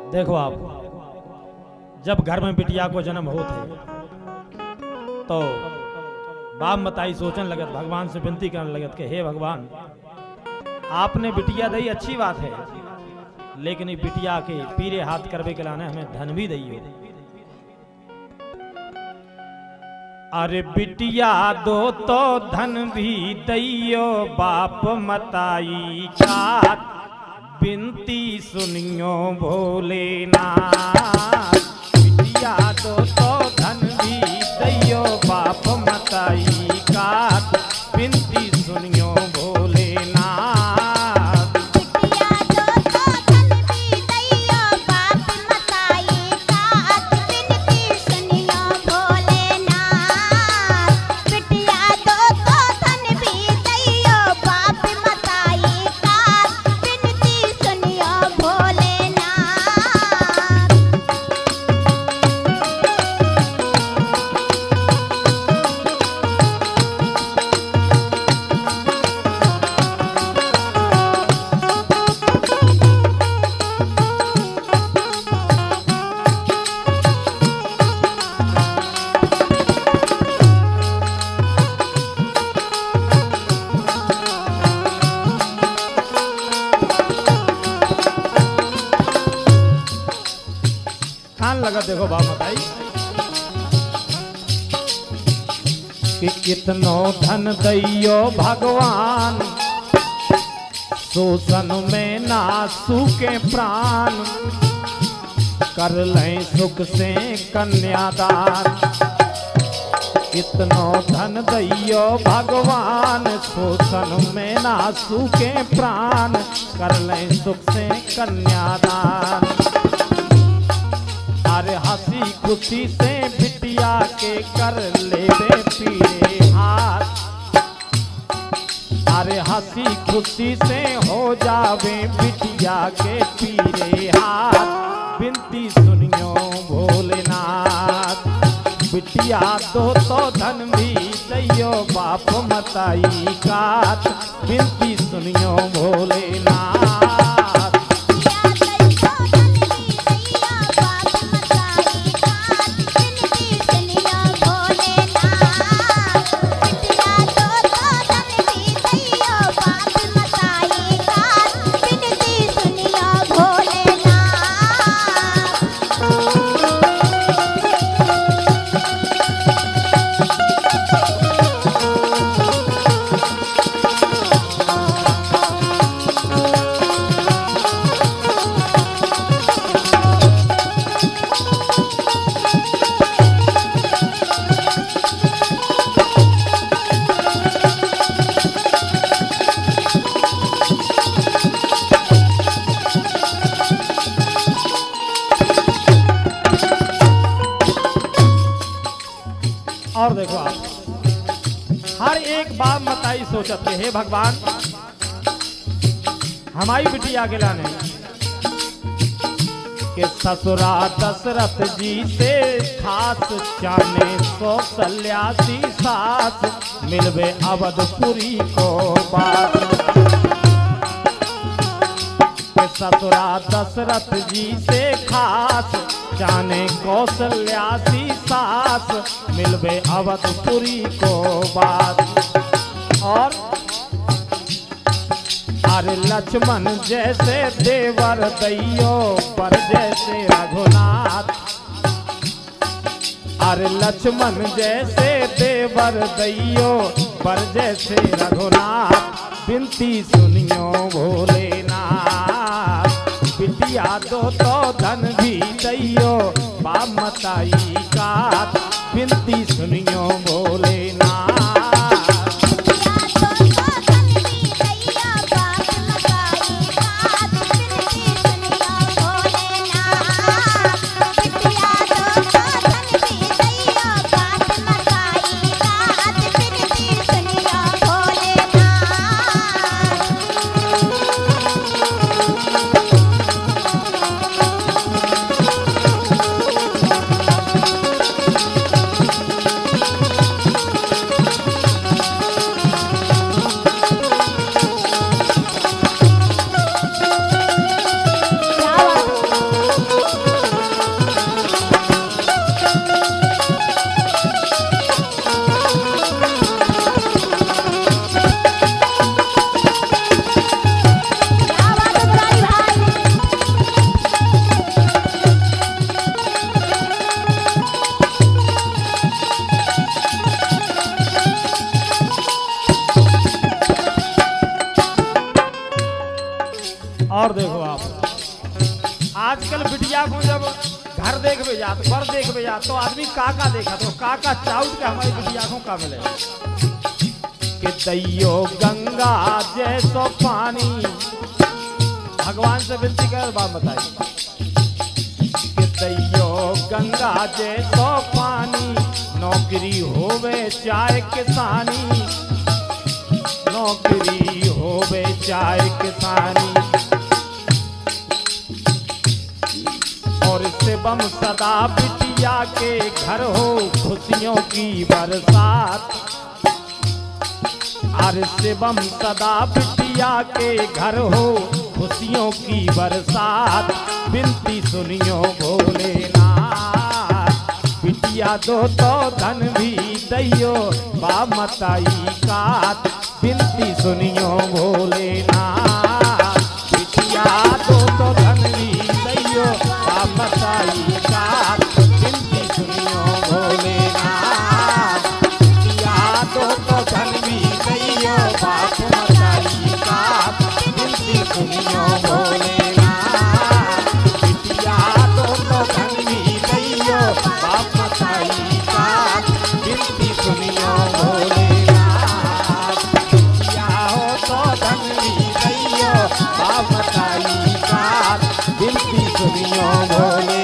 देखो आप, जब घर में बिटिया को जन्म होते तो बाप मताई सोचने लगत, भगवान से विनती करने लगत कि हे भगवान, आपने बिटिया दी अच्छी बात है, लेकिन बिटिया के पीरे हाथ करवे के लाने हमें धन भी दइयो। अरे बिटिया दो तो धन भी दइयो, बाप मताई का बिनती सुनियो भोलेनाथ। बिटिया दो तो धन भी दइयो, बाप मताई का बिनती सुनियो भोलेनाथ। लगा देखो बाप मताई कि कितनो धन दइयो भगवान, शोषण में ना सूखे प्राण, कर लें सुख से कन्यादान। कितनो धन दइयो भगवान, शोषण में ना सूखे प्राण, कर लें सुख से कन्यादान। अरे हंसी खुशी से बिटिया के कर लेवे पीरे हाथ। अरे हंसी खुशी से हो जावे बिटिया के पीरे हाथ, बिनती सुनियो भोलेनाथ। बिटिया दो तो धन भी दइयो, बाप मताई का बिनती सुनियो भोलेनाथ। और देखो आप, हर एक बाप मताई सोचत के हे भगवान, हमारी बिटिया के लाने के ससुरा दशरथ जी से खास, जाने कौशल्या सी सास, मिलवे अवधपुरी को बात। के ससुरा दशरथ जी से खास, जाने कौशल्या सी सास, मिलवे अवधपुरी को बात। और अरे लक्ष्मण जैसे देवर दइयो, पर जैसे रघुनाथ। अरे लक्ष्मण जैसे देवर दइयो, पर जैसे रघुनाथ, बिनती सुनियो भोलेनाथ। बिटिया दो तो धन भी दइयो, बाप मताई का बिनती सुनियो भोलेनाथ। और देखो आप आजकल बिटिया को जब घर देखबे जा तो बर देखबे जा तो आदमी काका देखा तो काका चाउट के हमारी बिटिया को का मिले कि दैयो गंगा जैसो पानी। भगवान से विनती कर बात बताइए कि दैयो गंगा जैसो पानी नौकरी होवे चाहे किसानी नौकरी होवे चाहे किसानी और शिवम सदा बिटिया के घर हो खुशियों की बरसात। और शिवम सदा बिटिया के घर हो खुशियों की बरसात। बिनती सुनियो भोलेनाथ बिटिया दो तो धन भी दैयो बा मताई कात। बिनती सुनियो भोलेनाथ बिटिया दो तो धन भी दैयो बा मताई कात। बिनती सुनियो भोलेनाथ बिटिया दो तो धन भी दैयो बाप मताई कात। बिनती सुनियो भोलेनाथ बिटिया दो तो धन भी दैयो बाप मताई कात। बिनती सुनियो भोलेनाथ बिटिया हो तो धन भी दैयो बाप मताई कात। बिनती सुनियो भोले